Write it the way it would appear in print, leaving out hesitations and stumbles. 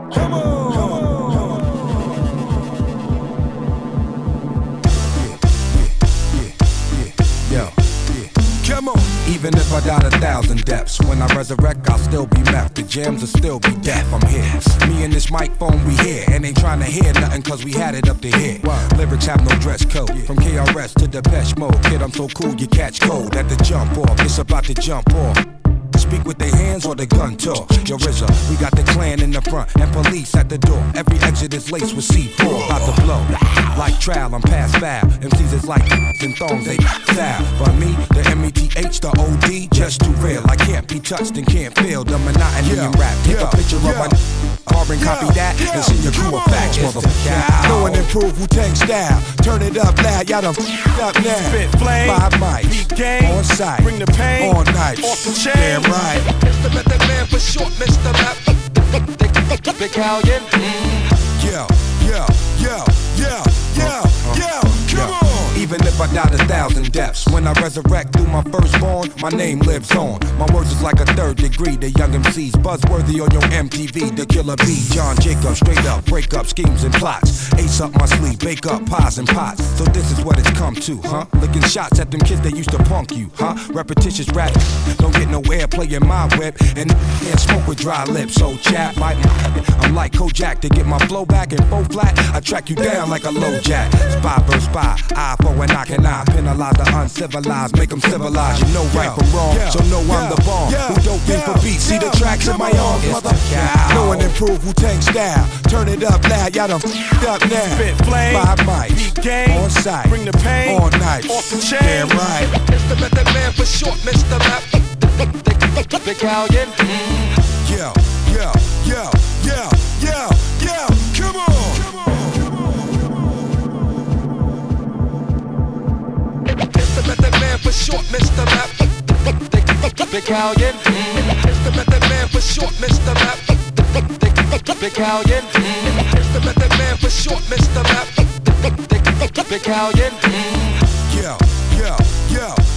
Come on. Come on. Yo. Come on. Even if I died 1,000 deaths, when I resurrect, I'll still be meth. The jams will still be deaf. I'm here. Me and this microphone, we here. And ain't trying to hear nothing, cause we had it up to here. Lyrics have no dress code. From KRS to Depeche Mode. Kid, I'm so cool, you catch cold at the jump off. It's about to jump off. Speak with their hands or the gun talk. Yo, RZA, we got the clan in the front and police at the door. Every exit is laced with C4, about to blow. Like trial, I'm past foul. MCs is like and thongs, they style. But me, the METH, the OD, just too real. I can't be touched and can't feel the monotony in rap. Take a picture of my carbon copy that and send your crew a fax, motherfucker. Know and improve Wu-Tang style. Turn it up loud, y'all done up now. Spit flame, 5 mics, beat game, on site, bring the pain, all night, off the chain. Damn right. It's the method man for short, Mr. Rap. Big Callion. Yo, yo, yo, yo, yo, yo, come on. Even if I died 1,000 deaths, when I resurrect through my firstborn, my name lives on. My words is like a 3rd degree. The young MCs buzzworthy on your MTV. The Killer B, John Jacob, straight up, break up schemes and plots. Ace up my sleeve, bake up pies and pots. So this is what it's come to, huh? Licking shots at them kids that used to punk you, huh? Repetitious rap, don't get no airplay in my whip, and can't smoke with dry lips. So chap, I'm like Kojak to get my flow back in 4 flat. I track you down like a low jack. Spy versus spy, eye for an eye can eye. Penalize the uncivilized, make them civilized. You know right from wrong, so know I'm the bomb. Who don't think for beats, see the tracks in my arms, motherfucker. Know and improve Wu-Tang style. Turn it up loud, y'all done up now. Spit flame, 5 mics, beat game, on site, bring the pain, all night, off the chain. Damn right. It's the method man for short, Mr. Rap. Big Callion. Yo, yo, yo, yo, yo, yo, come on. It's the method man for short, Mr. Rap. Big Callion. It's the method man for short, Mr. Rap. Big Callion. It's the method man for short, Mr. Rap. Big Callion. Yo, yo, yo.